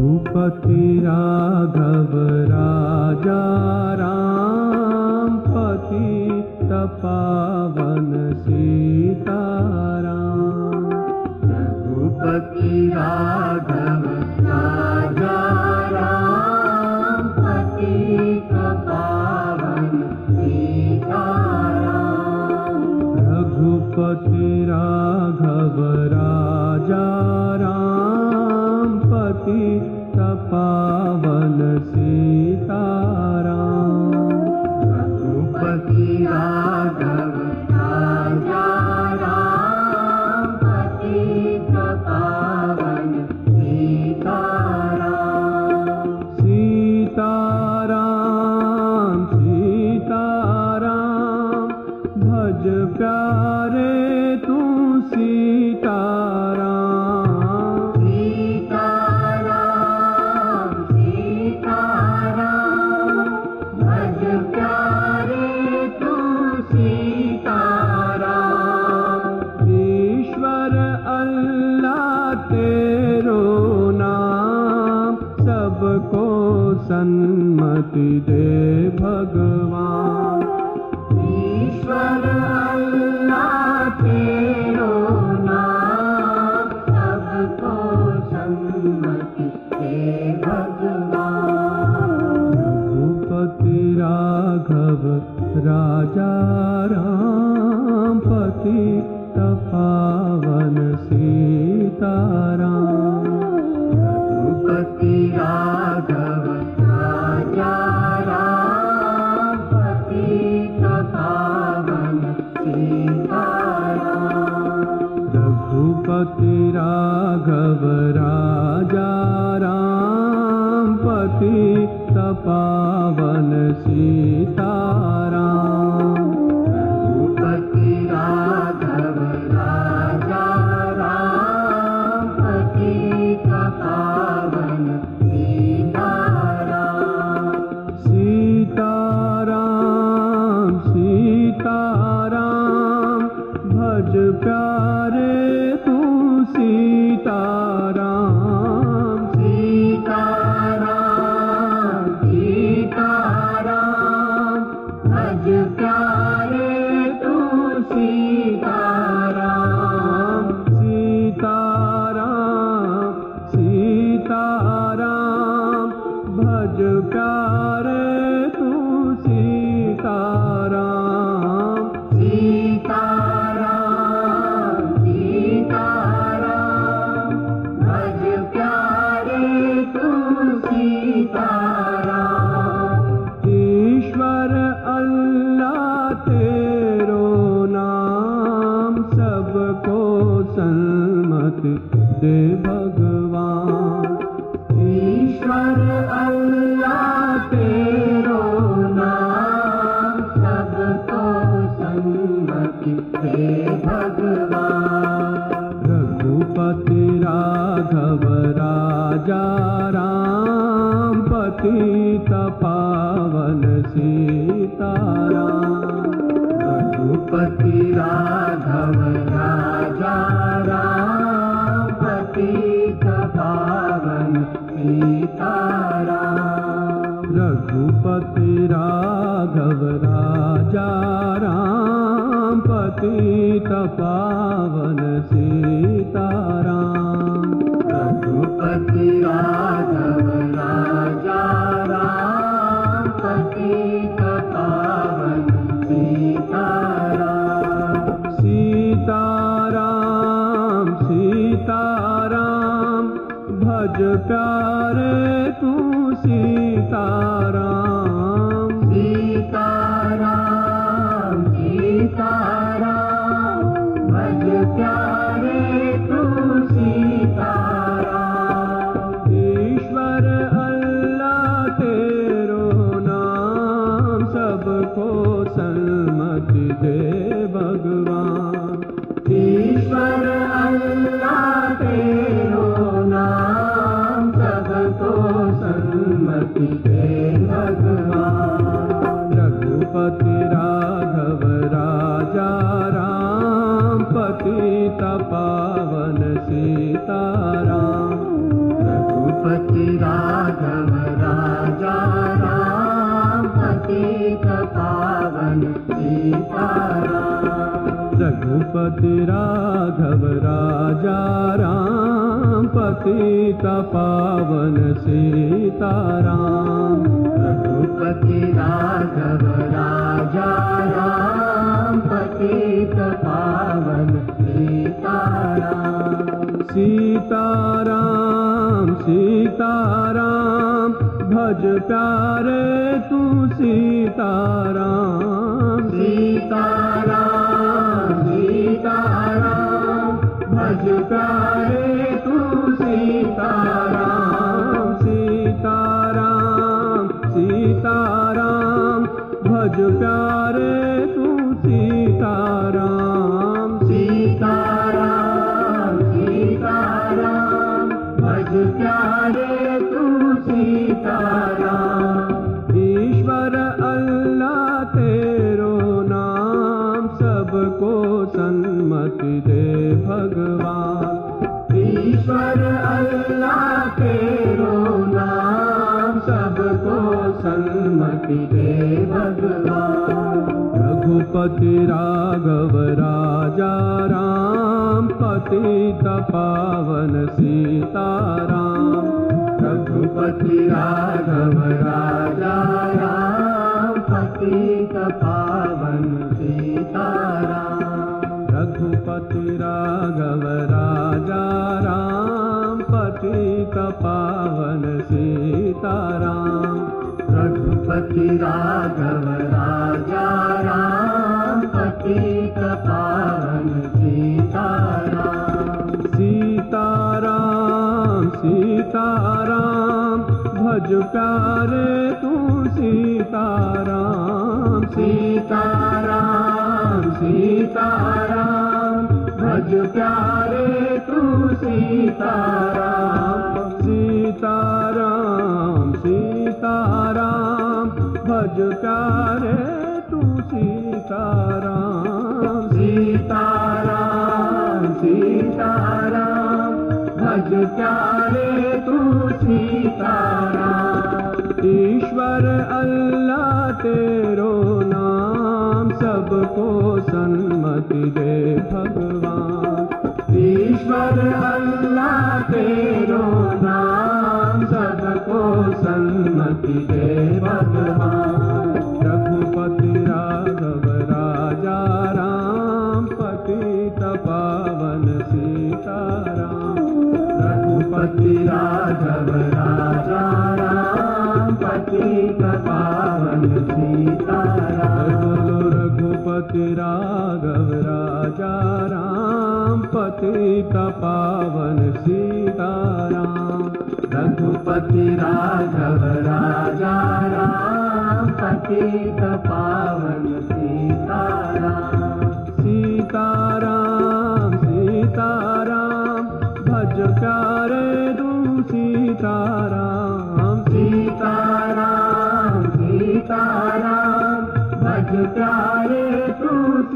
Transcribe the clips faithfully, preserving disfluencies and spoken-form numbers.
रघुपति राघव राजा राम, पतित पावन सीताराम। रघुपति राघव राजा राम, पतित पावन सीताराम। रघुपति राघव राजा राम, पतित पावन सीताराम। रघुपति राघव राजा राम, पतित पावन सीताराम। सीताराम सीताराम, भज प्यारे तू सीताराम। सीताराम सीताराम, भज प्यारे तू सीताराम। ईश्वर अल्लाह तेरो नाम, सबको सन्मति दे भगवान। ईश्वर अल्लाह तेरो नाम, सबको सन्मति दे भगवान। रघुपति राघव राजा राम, पतित पावन सीताराम। रघुपति राघव राजा राम, पतित पावन सीताराम। रघुपति राघव राजा राम, पतित पावन सीताराम। रघुपति राघव राजा राम, पतित पावन सीताराम। सीताराम सीताराम, भज प्यारे तू सीताराम। सीताराम सीताराम, भज प्यारे तू सीताराम। सीताराम सीताराम, भज प्यारे तू सीताराम। सीताराम सीताराम, भज प्यारे तू सीताराम। ईश्वर अल्लाह तेरो नाम, सबको सन्मति दे भगवान। ईश्वर अल्लाह तेरो नाम, सबको सन्मति दे भगवान। रघुपति राघव राजा राम, पतित पावन सीताराम। रघुपति राघव राजा राम, पतित पावन सीताराम। रघुपति राघव राजा राम, पतित पावन सीताराम। रघुपति राघव राजा राम, पतित पावन सीताराम। सीताराम सीताराम, भज प्यारे तू सीताराम। सीताराम सीताराम, भज प्यारे तू सीताराम। ईश्वर अल्लाह तेरो नाम, सबको सन्मति दे भगवान। ईश्वर अल्लाह तेरो नाम, सबको सन्मति दे भगवान। रघुपति राघव राजा राम, पतित पावन सीताराम। रघुपति राघव राजा राम, पतित पावन सीताराम। रघुपति राघव राजा राम, पतित पावन सीताराम। रघुपति राघव राजा राम, पतित पावन सीताराम। सीताराम सीताराम, भज प्यारे तू सीताराम। सीताराम सीताराम, भज प्यारे तू सीताराम। सीताराम सीताराम, भज प्यारे तू सीताराम। सीताराम सीताराम, भज प्यारे तू सीताराम। ईश्वर अल्लाह तेरो नाम, सबको सन्मति दे भगवान। ईश्वर अल्लाह तेरो नाम, सबको सन्मति दे भगवान। रघुपति राघव राजा राम, पतित पावन सीताराम। रघुपति राघव राजा राम, पतित पावन सीताराम। रघुपति राघव राजा राम, पतित पावन सीताराम। रघुपति राघव राजा राम, पतित पावन सीताराम। सीताराम सीताराम, भज प्यारे तू सीताराम। सीताराम सीताराम, भज प्यारे तू सीताराम। सीताराम सीताराम, भज प्यारे तू सीताराम। सीताराम सीताराम, भज प्यारे तू सीताराम। ईश्वर अल्लाह तेरो नाम, सबको सन्मति दे भगवान। ईश्वर अल्लाह तेरो नाम, सबको सन्मति दे भगवान। रघुपति राघव राजा राम, पतित पावन सीताराम। रघुपति राघव राजा राम, पतित पावन सीताराम। बोलो रघुपति राघव राजा राम, पतित पावन सीताराम। रघुपति राघव राजा राम, पतित पावन सीताराम। सीताराम सीताराम, भज प्यारे तू सीताराम। सीताराम सीताराम, भज प्यारे तू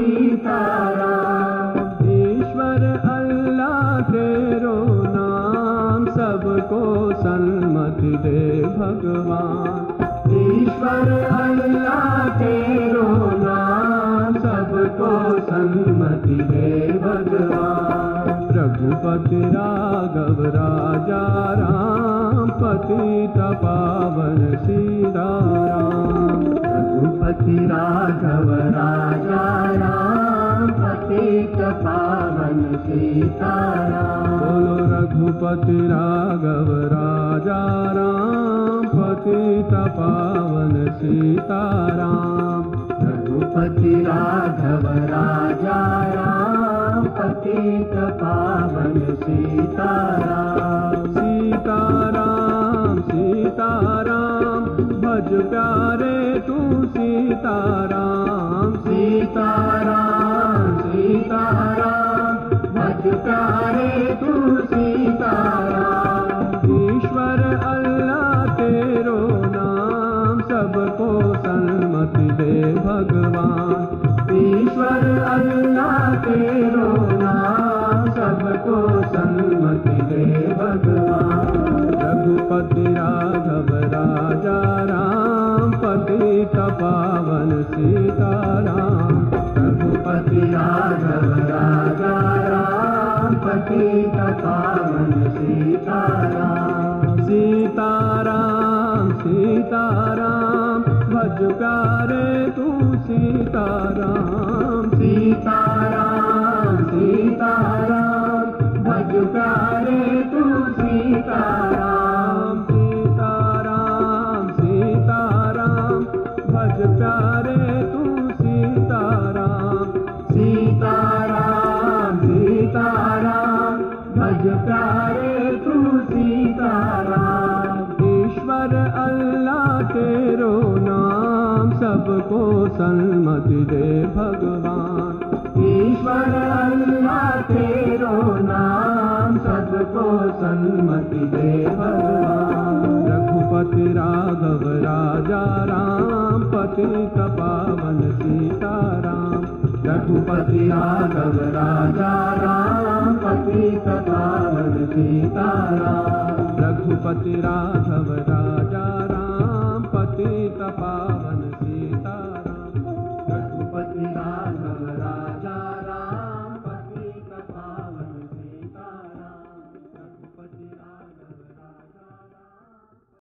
सीताराम। ईश्वर अल्लाह तेरो नाम, सबको सन्मति दे भगवान। ईश्वर अल्लाह तेरो नाम, सबको सन्मति दे भगवान। रघुपति राघव राजा राम, पतित पावन सीताराम। रघुपति राघव राजा राम, पतित पावन सीताराम। बोलो रघुपति राघव राजा राम, पतित पावन सीताराम। रघुपति राघव राजा राम, पतित पावन सीताराम। सीताराम सीताराम, भज प्यारे तू सीताराम। सीताराम सीताराम, भज प्यारे तू सीताराम। ईश्वर अल्लाह तेरो नाम, सबको सन्मति दे भगवान। ईश्वर अल्लाह तेरो नाम, सबको सन्मति दे भगवान। रघु सीताराम भज प्यारे तू सीताराम सीताराम सीताराम भज प्यारे तू सीताराम सीताराम सीताराम भज प्यारे तू सीताराम सीताराम सीताराम भज प्यारे तू सीताराम ईश्वर अल्लाह तेरो नाम सबको सन्मति दे भगवान ईश्वर अल्लाह तेरो नाम सबको सन्मति दे भगवान रघुपति राघव राजा राम पतित पावन सीताराम रघुपति राघव राजा राम पतित पावन सीताराम रघुपति राघव राजा राम पतित पावन